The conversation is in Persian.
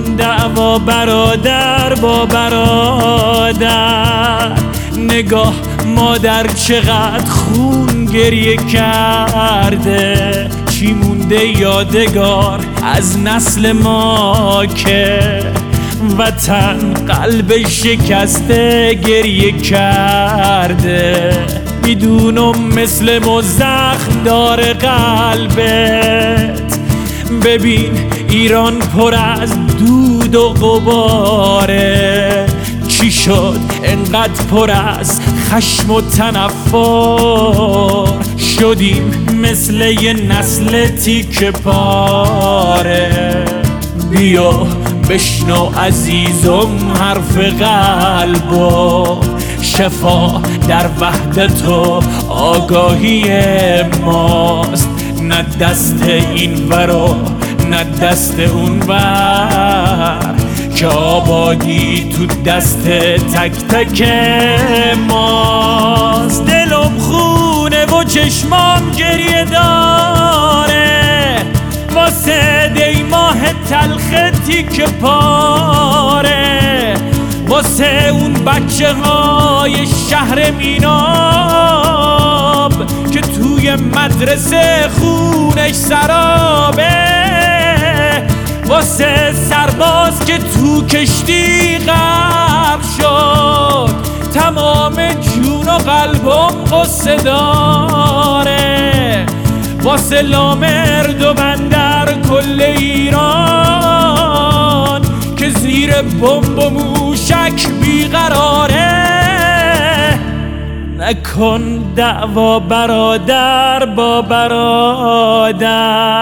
دعوا برادر با برادر. نگاه مادر چقدر خون گریه کرده، چی مونده یادگار از نسل ما که وطن قلب شکسته گریه کرده. میدونم مثل زخم داره قلبت، ببین ایران پر از دود و غباره. چی شد انقدر پر از خشم و تنفر، شدیم مثل یه نسل تیکه پاره. بیا بشنو عزیزم حرف قلبو، شفا در وحدت و آگاهی ماست. نه دست این ورا نه دست اون ور، که آبادی تو دست تک تک ماست. دلم خونه و چشمام گریه داره، واسه دی ماه تلخ تیکه پاره. واسه اون بچه های شهر میناب که توی مدرسه خونش سرابه. واسه سرباز که تو کشتی غرق شد، تمام جون و قلبم قصه داره. واسه لامرد و بندر کل ایران که زیر بمب و موشک بیقراره. نکن دعوا برادر با برادر.